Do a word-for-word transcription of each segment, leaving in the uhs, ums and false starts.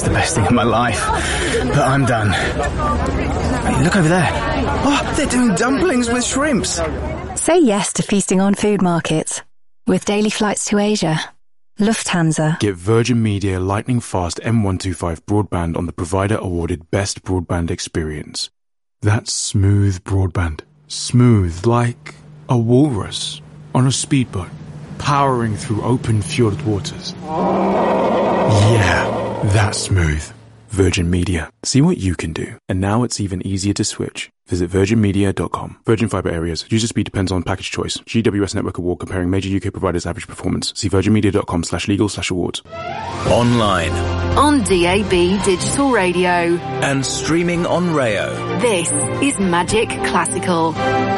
the best thing in my life. But I'm done. Hey, look over there. Oh, they're doing dumplings with shrimps. Say yes to feasting on food markets. With daily flights to Asia, Lufthansa. Get Virgin Media Lightning Fast M one twenty-five broadband on the provider-awarded Best Broadband Experience. That's smooth broadband. Smooth like a walrus on a speedboat, powering through open fjord waters. Yeah, that's smooth. Virgin Media. See what you can do. And now it's even easier to switch. Visit virgin media dot com. Virgin Fibre Areas. User speed depends on package choice. G W S Network Award comparing major U K providers' average performance. See virgin media dot com slash legal slash awards. Online. On D A B Digital Radio. And streaming on Rayo. This is Magic Classical.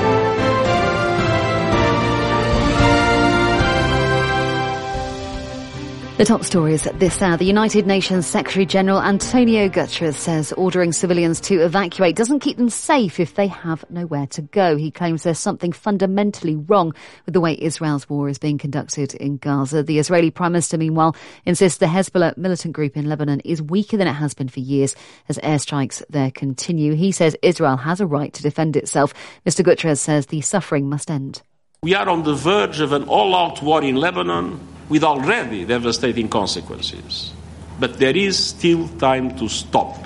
The top stories at this hour. The United Nations Secretary-General Antonio Guterres says ordering civilians to evacuate doesn't keep them safe if they have nowhere to go. He claims there's something fundamentally wrong with the way Israel's war is being conducted in Gaza. The Israeli Prime Minister, meanwhile, insists the Hezbollah militant group in Lebanon is weaker than it has been for years as airstrikes there continue. He says Israel has a right to defend itself. Mister Guterres says the suffering must end. We are on the verge of an all-out war in Lebanon, with already devastating consequences. But there is still time to stop.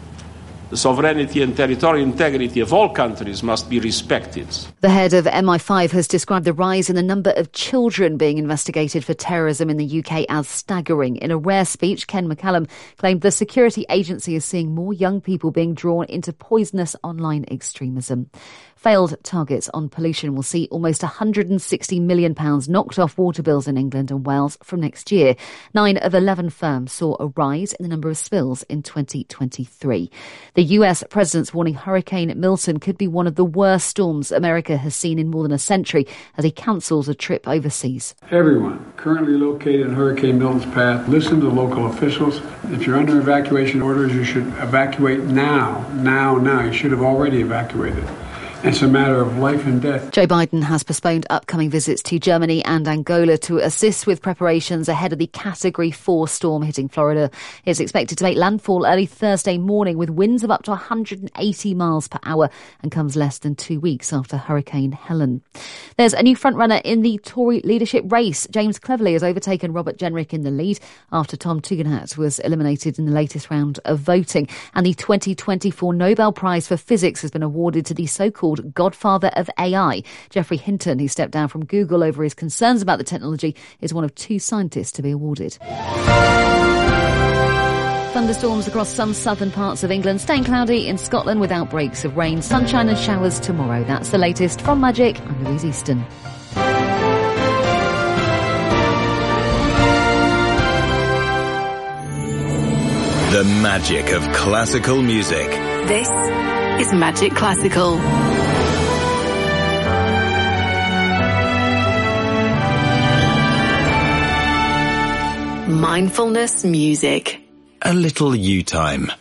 The sovereignty and territorial integrity of all countries must be respected. The head of M I five has described the rise in the number of children being investigated for terrorism in the U K as staggering. In a rare speech, Ken McCallum claimed the security agency is seeing more young people being drawn into poisonous online extremism. Failed targets on pollution will see almost one hundred sixty million pounds knocked off water bills in England and Wales from next year. Nine of eleven firms saw a rise in the number of spills in twenty twenty-three. The U S president's warning Hurricane Milton could be one of the worst storms America has seen in more than a century as he cancels a trip overseas. Everyone currently located in Hurricane Milton's path, listen to local officials. If you're under evacuation orders, you should evacuate now, now, now. You should have already evacuated. It's a matter of life and death. Joe Biden has postponed upcoming visits to Germany and Angola to assist with preparations ahead of the Category four storm hitting Florida. It's expected to make landfall early Thursday morning with winds of up to one hundred eighty miles per hour and comes less than two weeks after Hurricane Helen. There's a new frontrunner in the Tory leadership race. James Cleverly has overtaken Robert Jenrick in the lead after Tom Tugendhat was eliminated in the latest round of voting. And the twenty twenty-four Nobel Prize for Physics has been awarded to the so-called godfather of A I. Geoffrey Hinton, who stepped down from Google over his concerns about the technology, is one of two scientists to be awarded. Thunderstorms across some southern parts of England, staying cloudy in Scotland with outbreaks of rain, sunshine and showers tomorrow. That's the latest from Magic. I'm Louise Easton. The magic of classical music. This is Magic Classical. Mindfulness music. A little you time.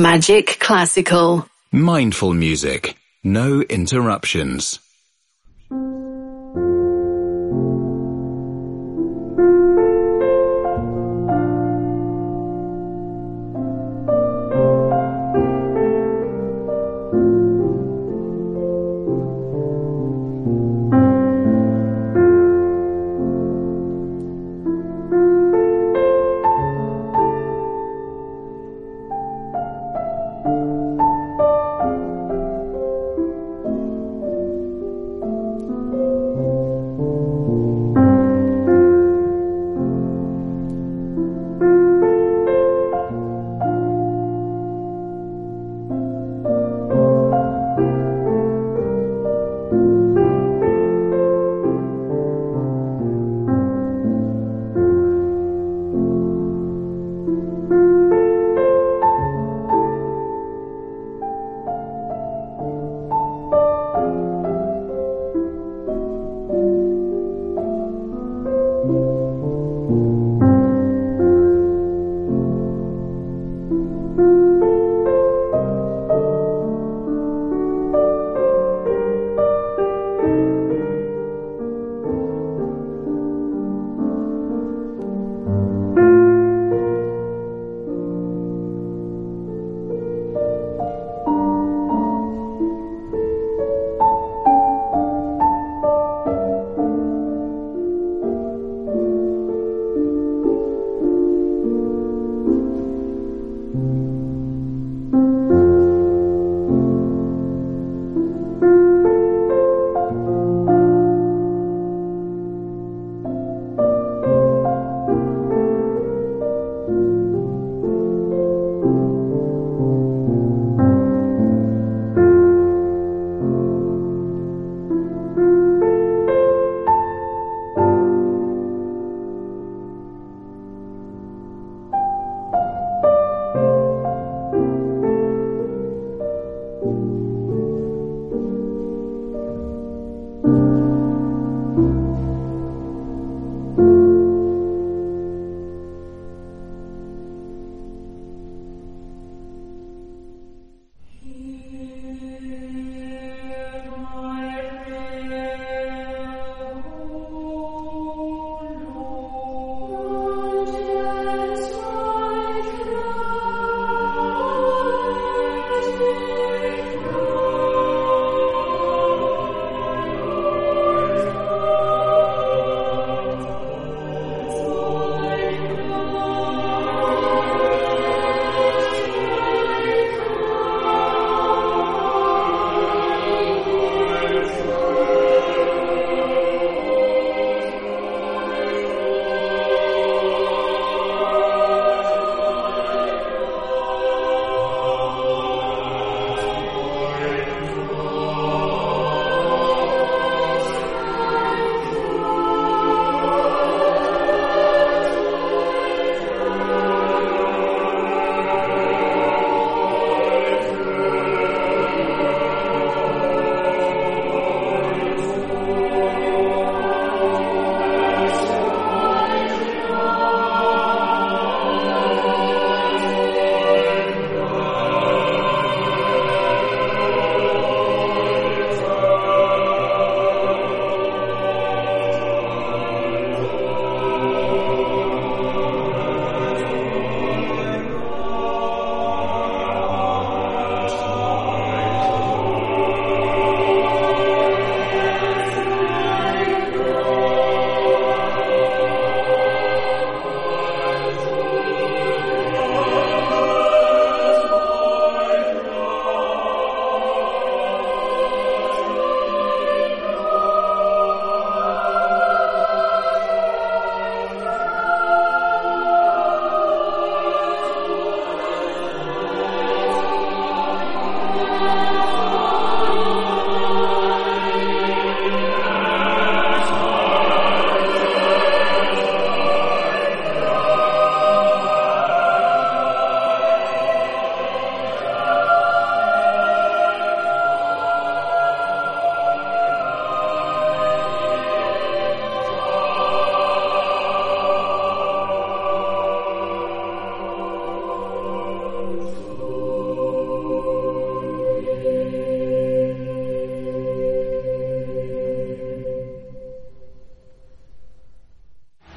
Magic Classical. Mindful music. No interruptions.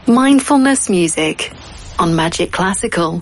Mindfulness music on Magic Classical.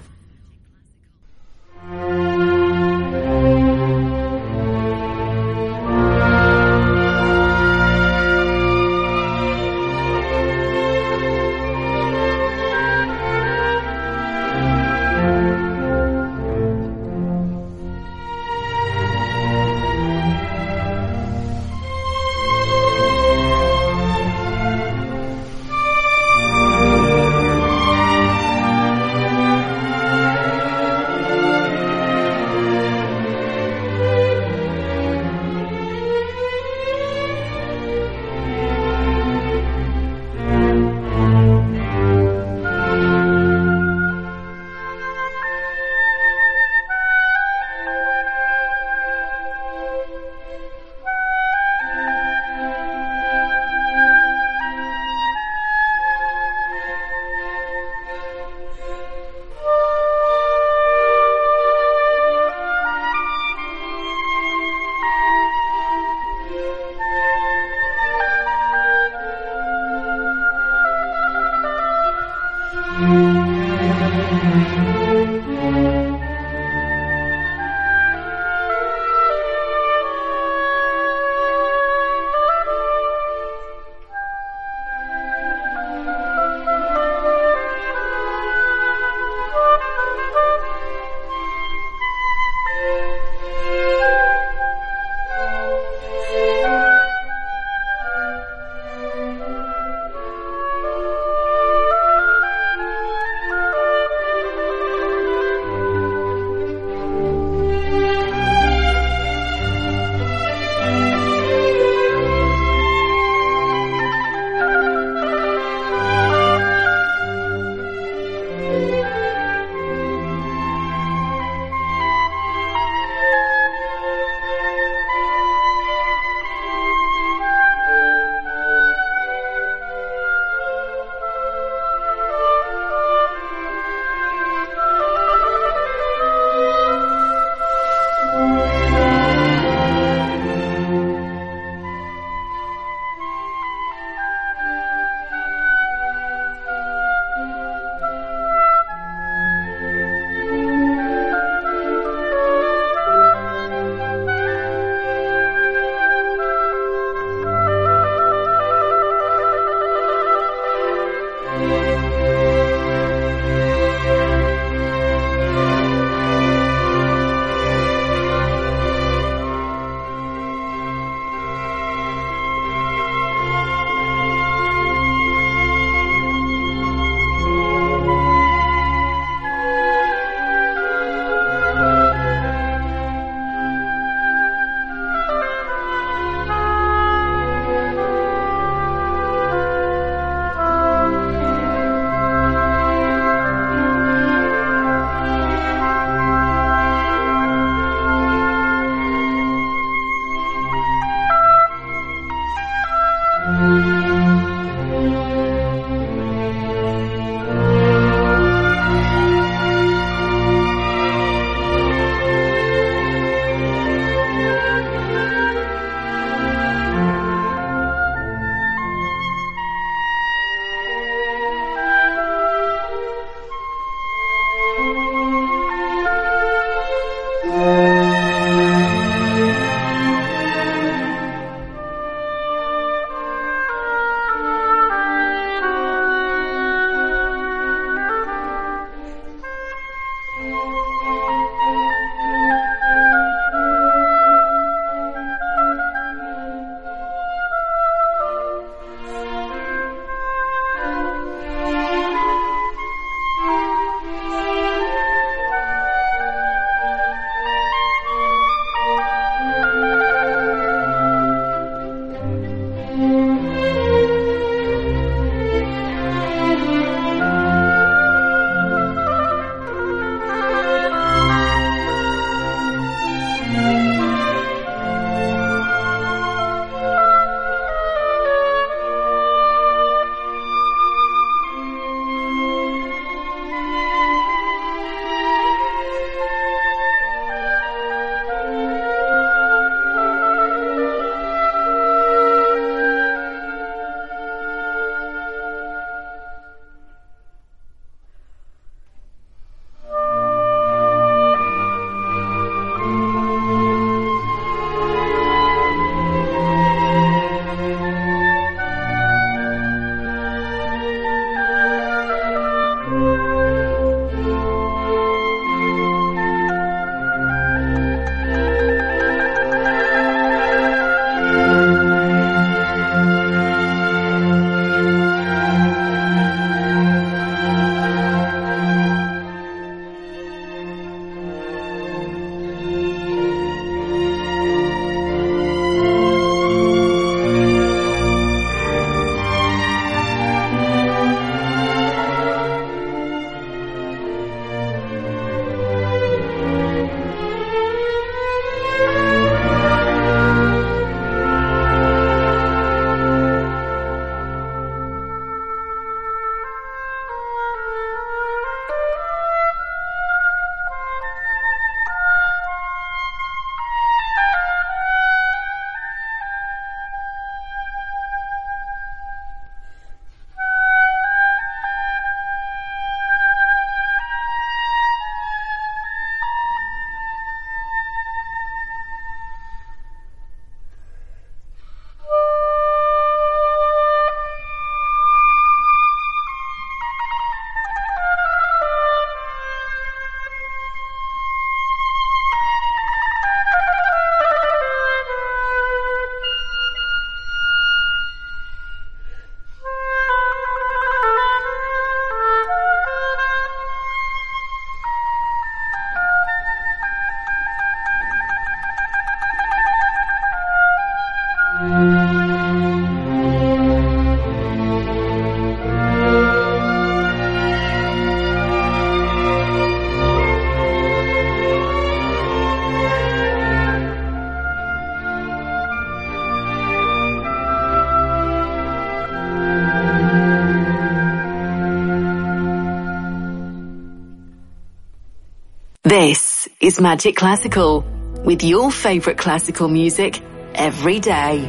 This is Magic Classical, with your favourite classical music every day.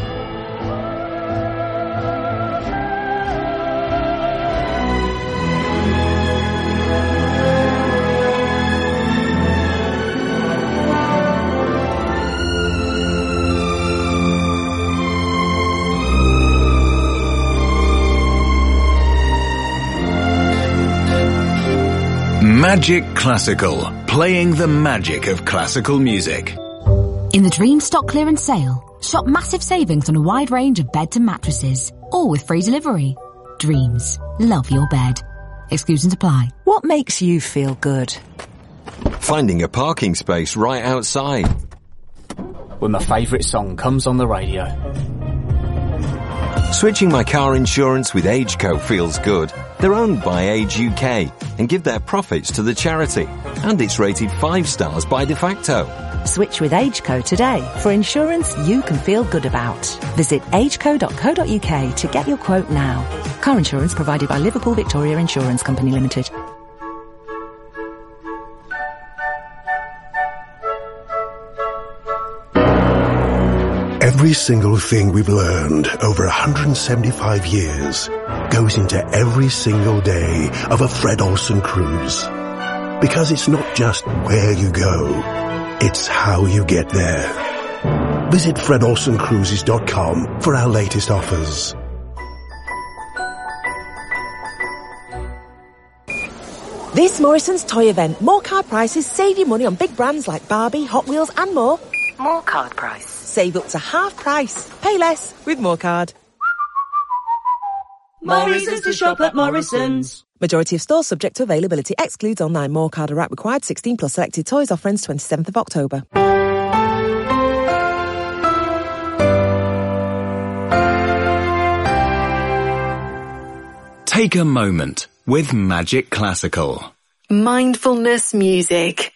Magic Classical, playing the magic of classical music. In the Dream Stock Clearance Sale, shop massive savings on a wide range of beds and mattresses, all with free delivery. Dreams. Love your bed. Exclusions apply. What makes you feel good? Finding a parking space right outside. When my favourite song comes on the radio. Switching my car insurance with AgeCo feels good. They're owned by Age U K and give their profits to the charity. And it's rated five stars by De Facto. Switch with AgeCo today for insurance you can feel good about. Visit ageco dot co dot uk to get your quote now. Car insurance provided by Liverpool Victoria Insurance Company Limited. Every single thing we've learned over one hundred seventy-five years goes into every single day of a Fred Olsen cruise. Because it's not just where you go, it's how you get there. Visit fred olsen cruises dot com for our latest offers. This Morrison's toy event, more card prices save you money on big brands like Barbie, Hot Wheels and more. More card price. Save up to half price. Pay less with more card. More reasons to shop at Morrison's. Majority of stores subject to availability. Excludes online. More card or rack required. sixteen plus selected toys. Offer ends twenty-seventh of October. Take a moment with Magic Classical. Mindfulness music.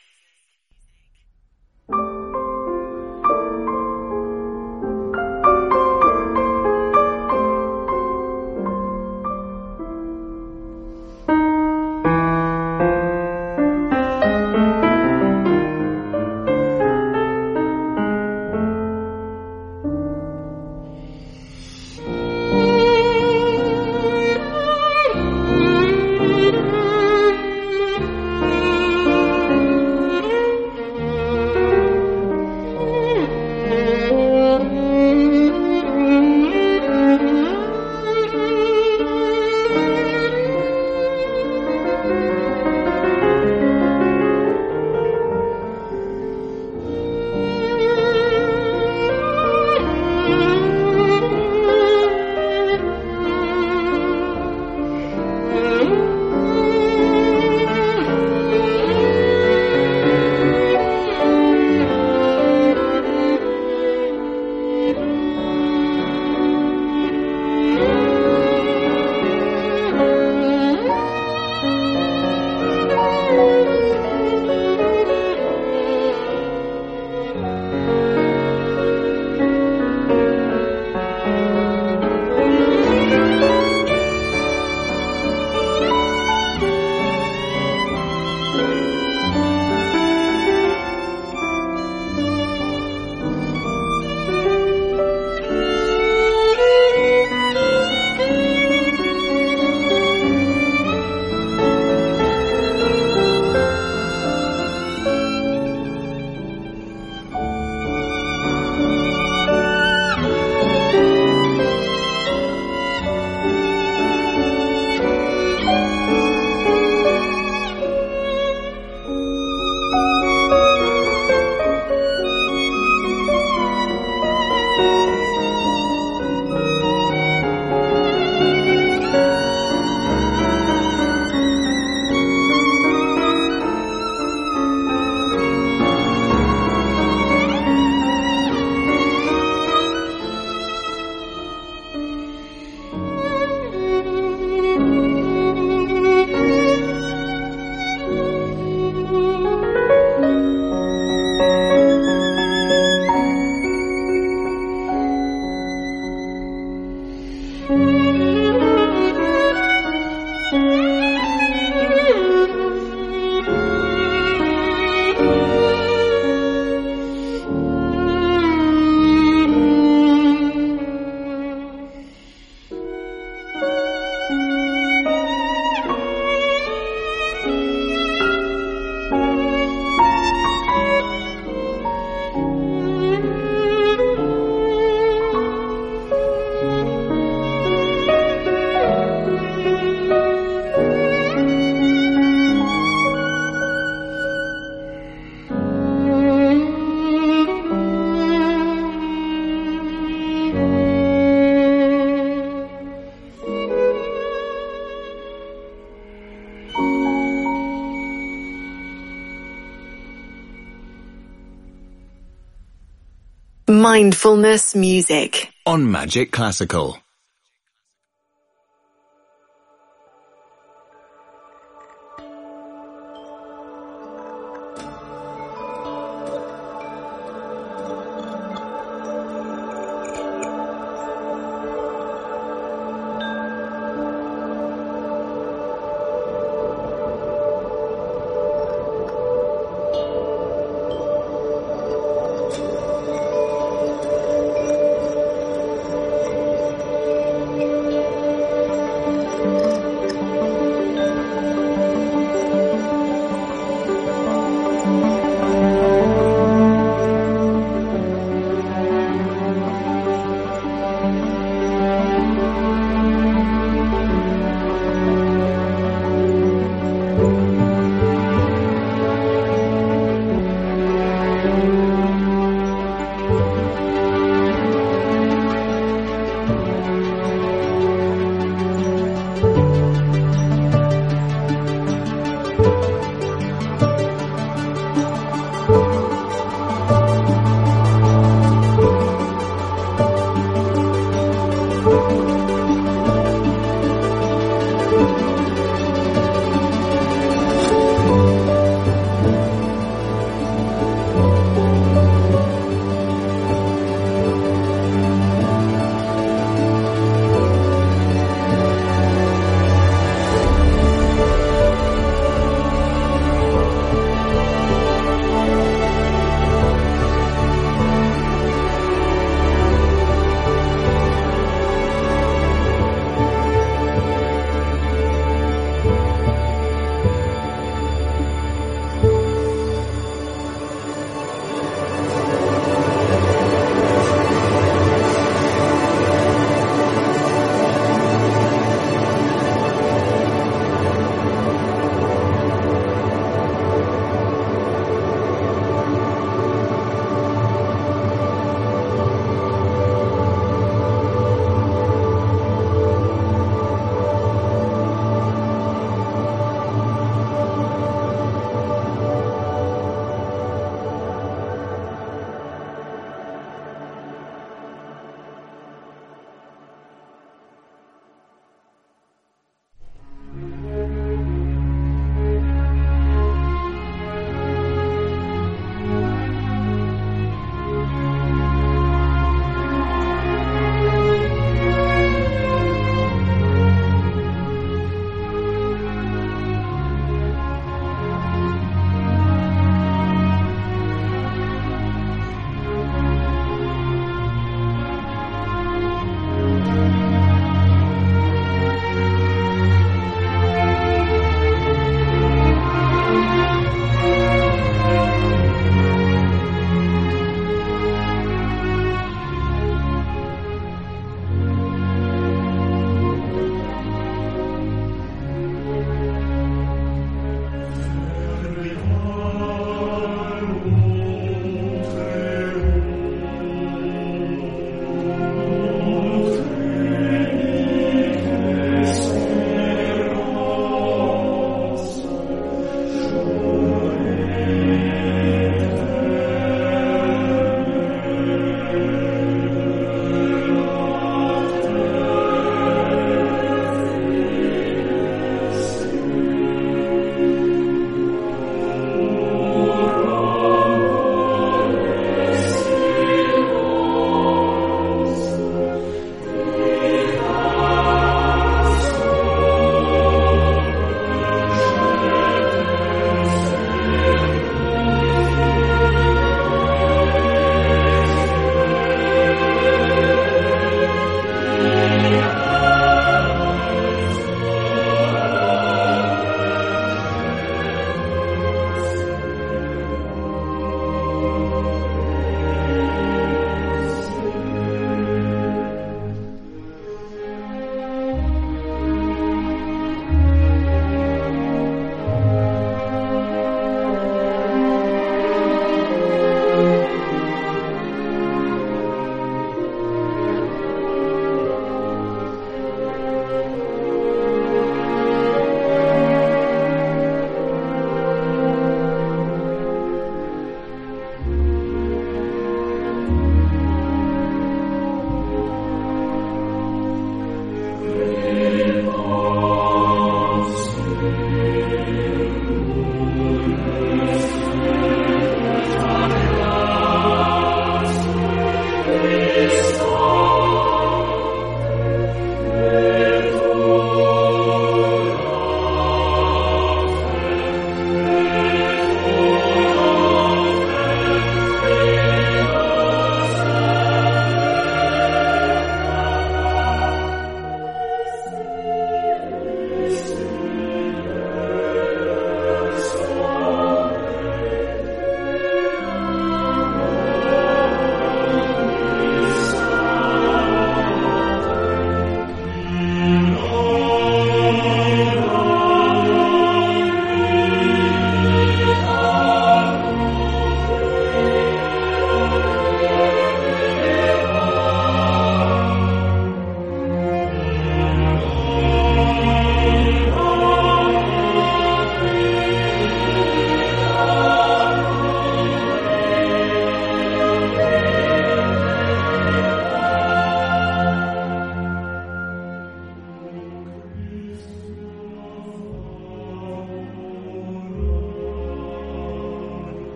Mindfulness music on Magic Classical.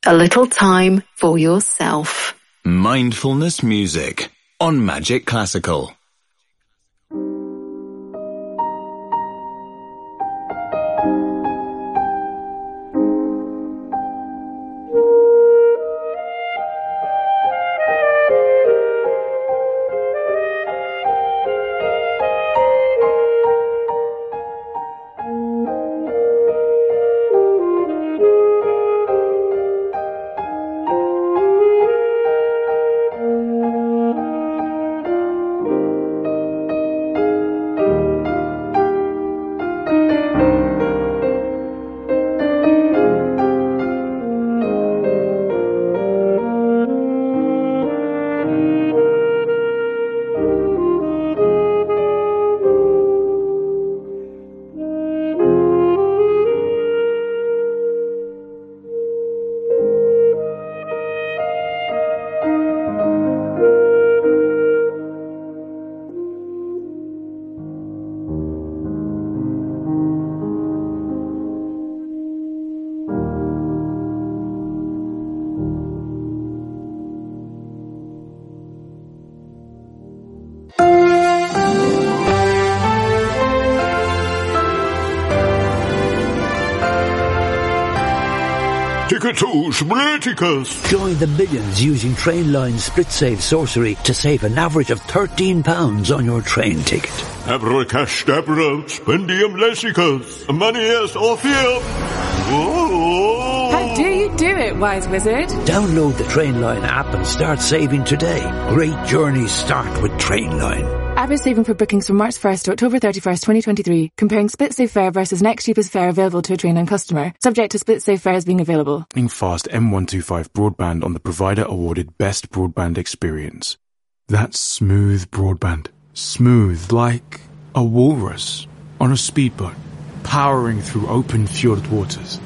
A little time for yourself. Mindfulness music on Magic Classical. Ticketos Politicus. Join the millions using Trainline Split Save Sorcery to save an average of thirteen pounds on your train ticket. Abracadabra, Spendium Lessicus, Manias Orpheum. How do you do it, Wise Wizard? Download the Trainline app and start saving today. Great journeys start with Trainline. Average saving for bookings from March first to October thirty-first, twenty twenty-three. Comparing Split Save fare versus next cheapest fare available to a Trainline customer. Subject to Split Save fares being available. Fast M one twenty-five broadband on the provider awarded best broadband experience. That's smooth broadband. Smooth like a walrus on a speedboat, powering through open fjord waters.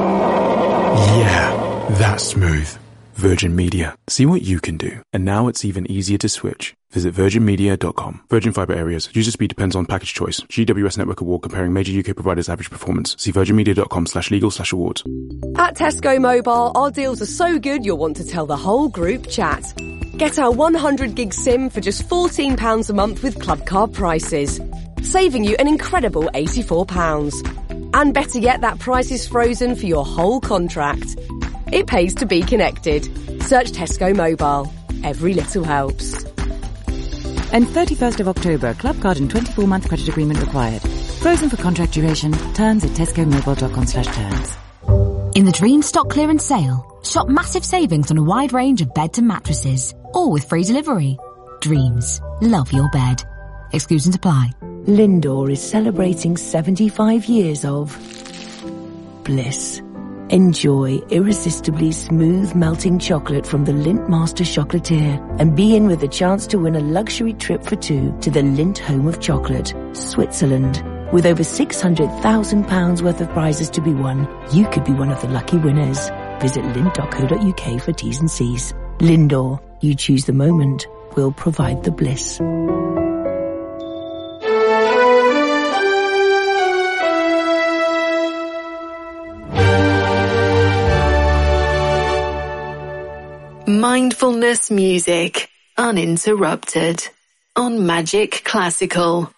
Yeah, that's smooth. Virgin Media. See what you can do. And now it's even easier to switch. Visit virgin media dot com. Virgin Fibre areas. User speed depends on package choice. G W S Network Award comparing major U K providers' average performance. See virgin media dot com slash legal slash awards. At Tesco Mobile, our deals are so good you'll want to tell the whole group chat. Get our one hundred gig SIM for just fourteen pounds a month with club card prices, saving you an incredible eighty-four pounds. And better yet, that price is frozen for your whole contract. It pays to be connected. Search Tesco Mobile. Every little helps. And thirty-first of October, club card and twenty-four month credit agreement required. Frozen for contract duration. Terms at tesco mobile dot com slash terms. In the Dream Stock Clearance Sale, shop massive savings on a wide range of beds and mattresses, all with free delivery. Dreams. Love your bed. Exclusions apply. Lindor is celebrating seventy-five years of bliss. Enjoy irresistibly smooth melting chocolate from the Lindt Master Chocolatier and be in with a chance to win a luxury trip for two to the Lindt Home of Chocolate, Switzerland. With over six hundred thousand pounds worth of prizes to be won, you could be one of the lucky winners. Visit lindt dot co dot uk for T's and C's. Lindor, you choose the moment, we'll provide the bliss. Mindfulness music, uninterrupted, on Magic Classical.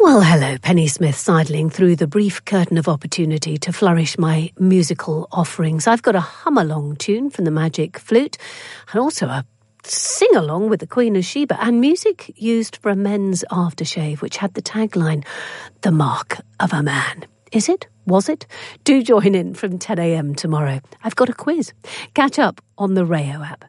Well, hello, Penny Smith, sidling through the brief curtain of opportunity to flourish my musical offerings. I've got a hum-along tune from the Magic Flute and also a sing-along with the Queen of Sheba and music used for a men's aftershave, which had the tagline, "The Mark of a Man." Is it? Was it? Do join in from ten a.m. tomorrow. I've got a quiz. Catch up on the Rayo app.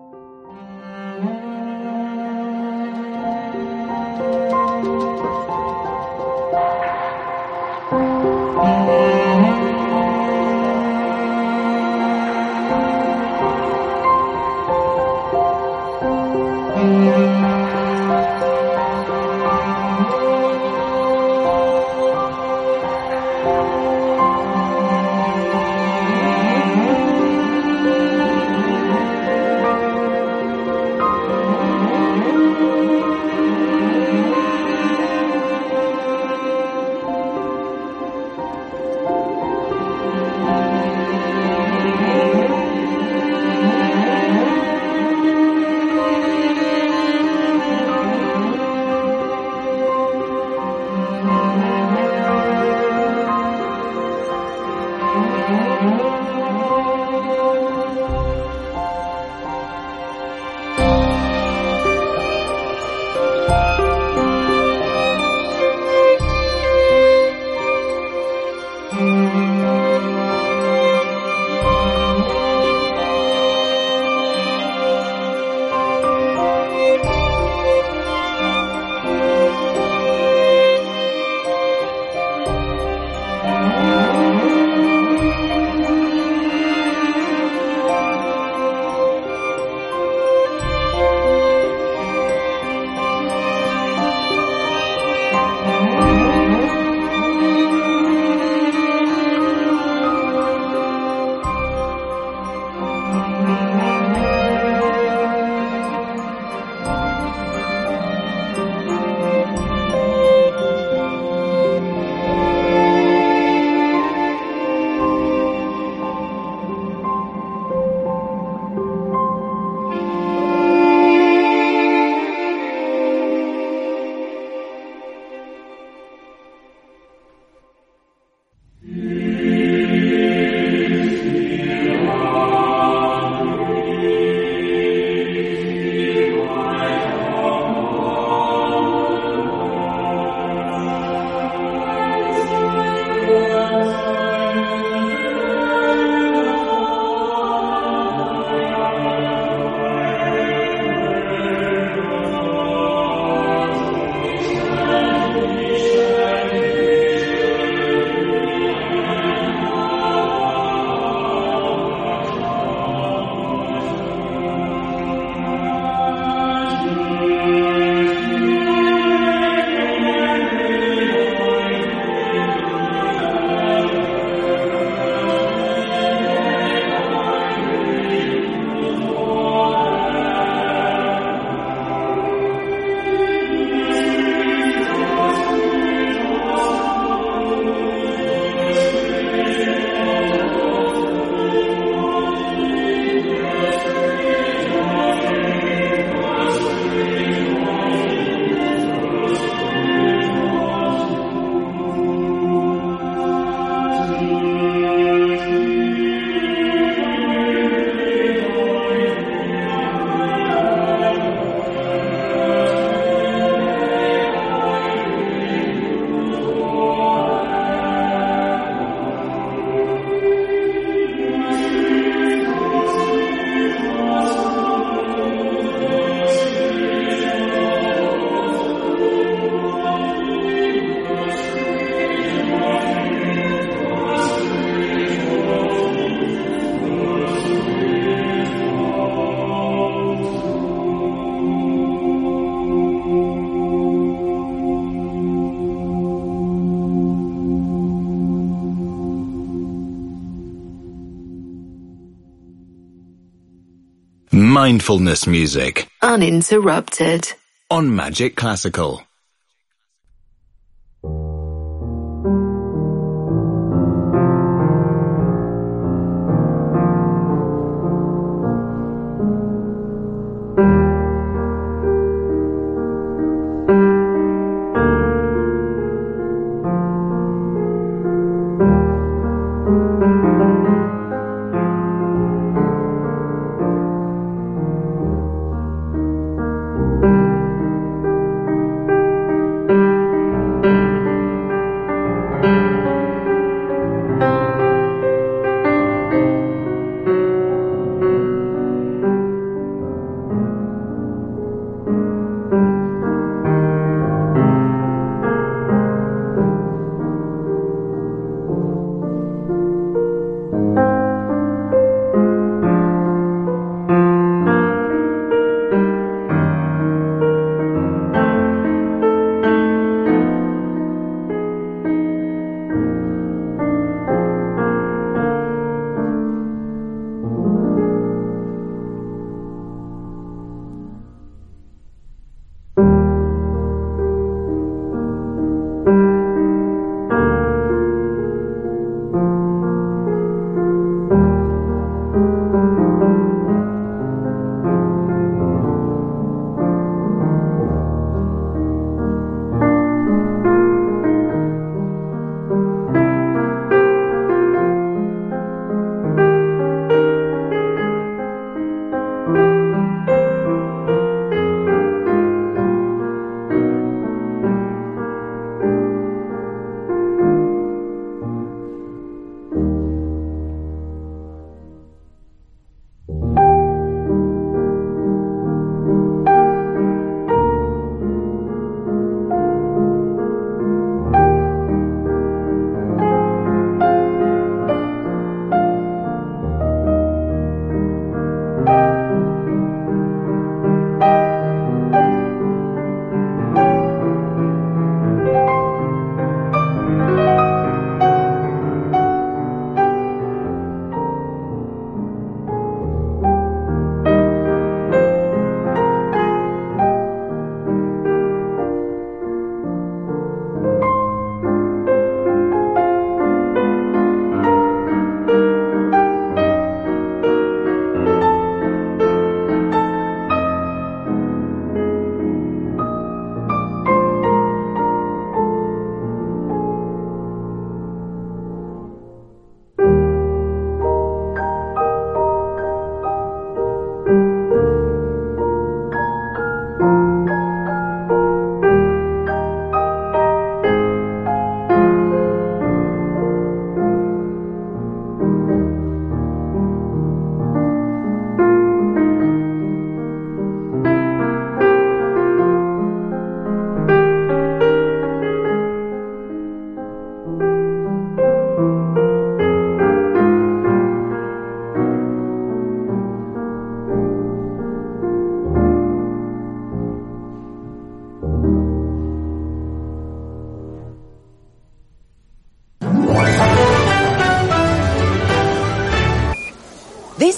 Mindfulness music. Uninterrupted. On Magic Classical.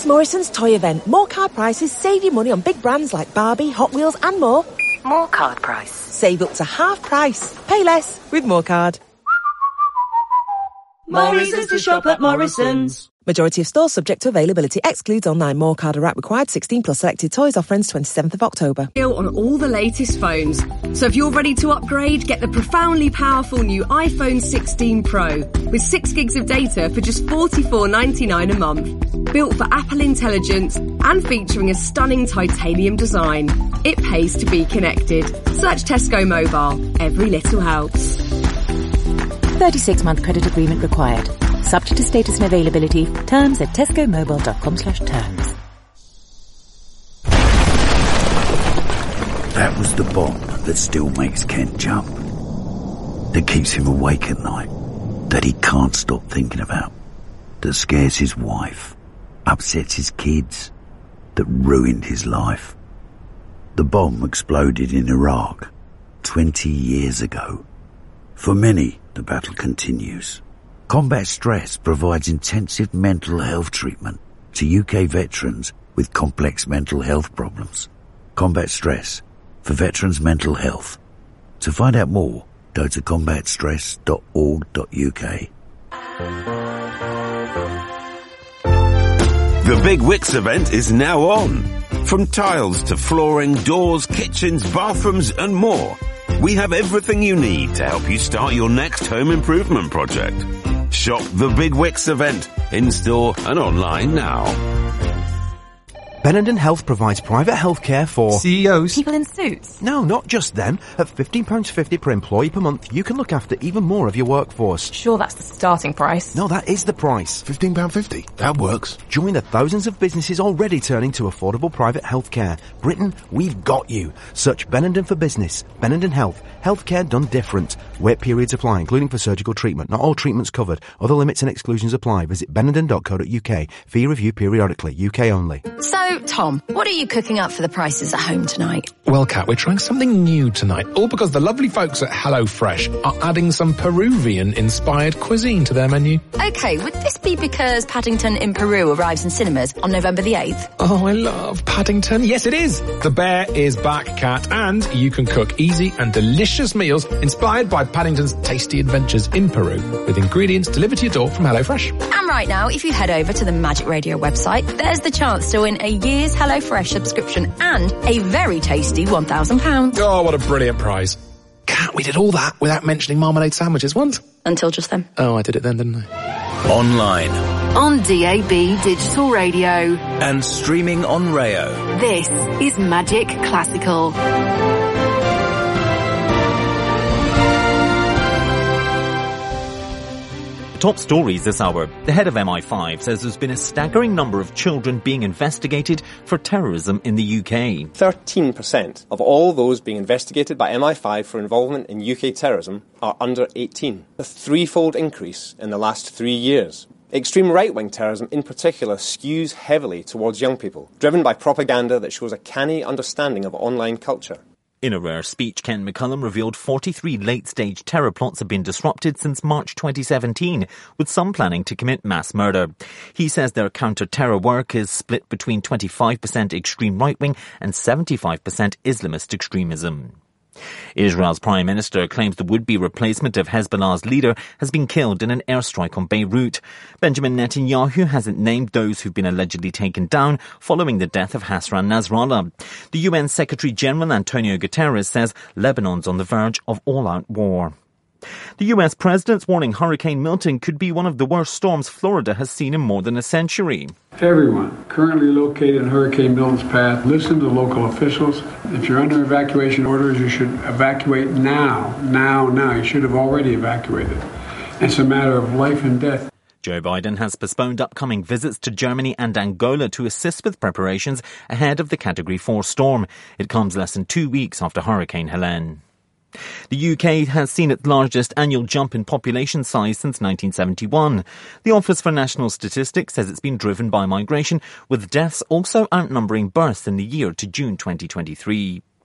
This Morrison's toy event. More card prices save you money on big brands like Barbie, Hot Wheels and more. More card price. Save up to half price. Pay less with More Card. More reasons to shop at Morrison's. Majority of stores subject to availability. Excludes online. More Card or app required. sixteen plus selected toys. Offer ends twenty-seventh of October. On all the latest phones. So if you're ready to upgrade, get the profoundly powerful new iPhone sixteen Pro with six gigs of data for just forty-four ninety-nine a month. Built for Apple Intelligence and featuring a stunning titanium design. It pays to be connected. Search Tesco Mobile. Every little helps. thirty-six month credit agreement required. Subject to status and availability. Terms at tescomobile.com slash terms. That was the bomb that still makes Kent jump. That keeps him awake at night. That he can't stop thinking about. That scares his wife. Upsets his kids. That ruined his life. The bomb exploded in Iraq twenty years ago. For many, the battle continues. Combat Stress provides intensive mental health treatment to U K veterans with complex mental health problems. Combat Stress, for veterans' mental health. To find out more, go to combat stress dot org dot U K. The Big Wicks event is now on. From tiles to flooring, doors, kitchens, bathrooms and more. We have everything you need to help you start your next home improvement project. Shop the Big Wicks event in store and online now. Benenden Health provides private healthcare for C E Os. People in suits? No, not just them. At fifteen pounds fifty per employee per month, you can look after even more of your workforce. Sure, that's the starting price. No, that is the price. fifteen pounds fifty. That works. Join the thousands of businesses already turning to affordable private healthcare. Britain, we've got you. Search Benenden for business. Benenden Health. Healthcare done different. Wait periods apply, including for surgical treatment. Not all treatments covered. Other limits and exclusions apply. Visit benenden dot co dot U K. Fee review periodically. U K only. So, Tom, what are you cooking up for the prices at home tonight? Well, Kat, we're trying something new tonight, all because the lovely folks at HelloFresh are adding some Peruvian-inspired cuisine to their menu. Okay, would this be because Paddington in Peru arrives in cinemas on November the eighth? Oh, I love Paddington. Yes, it is. The bear is back, Kat, and you can cook easy and delicious meals inspired by Paddington's tasty adventures in Peru with ingredients delivered to your door from HelloFresh. And right now, if you head over to the Magic Radio website, there's the chance to win a year's HelloFresh subscription and a very tasty one thousand pounds. Oh, what a brilliant prize. Kat, we did all that without mentioning marmalade sandwiches once. Until just then. Oh, I did it then, didn't I? Online. On D A B Digital Radio. And streaming on Rayo. This is Magic Classical. Top stories this hour. The head of M I five says there's been a staggering number of children being investigated for terrorism in the U K. thirteen percent of all those being investigated by M I five for involvement in U K terrorism are under eighteen. A threefold increase in the last three years. Extreme right-wing terrorism in particular skews heavily towards young people, driven by propaganda that shows a canny understanding of online culture. In a rare speech, Ken McCullum revealed forty-three late-stage terror plots have been disrupted since March twenty seventeen, with some planning to commit mass murder. He says their counter-terror work is split between twenty-five percent extreme right-wing and seventy-five percent Islamist extremism. Israel's Prime Minister claims the would-be replacement of Hezbollah's leader has been killed in an airstrike on Beirut. Benjamin Netanyahu hasn't named those who've been allegedly taken down following the death of Hassan Nasrallah. The U N Secretary-General Antonio Guterres says Lebanon's on the verge of all-out war. The U S president's warning Hurricane Milton could be one of the worst storms Florida has seen in more than a century. Everyone currently located in Hurricane Milton's path, listen to local officials. If you're under evacuation orders, you should evacuate now, now, now. You should have already evacuated. It's a matter of life and death. Joe Biden has postponed upcoming visits to Germany and Angola to assist with preparations ahead of the Category four storm. It comes less than two weeks after Hurricane Helene. The U K has seen its largest annual jump in population size since nineteen seventy-one. The Office for National Statistics says it's been driven by migration, with deaths also outnumbering births in the year to June twenty twenty-three.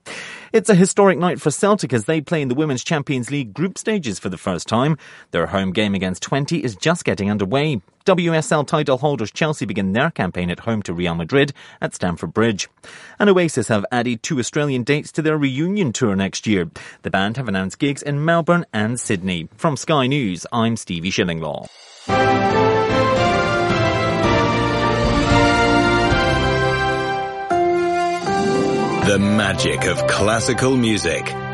It's a historic night for Celtic as they play in the Women's Champions League group stages for the first time. Their home game against twenty is just getting underway. W S L title holders Chelsea begin their campaign at home to Real Madrid at Stamford Bridge. And Oasis have added two Australian dates to their reunion tour next year. The band have announced gigs in Melbourne and Sydney. From Sky News, I'm Stevie Shillinglaw. The magic of classical music.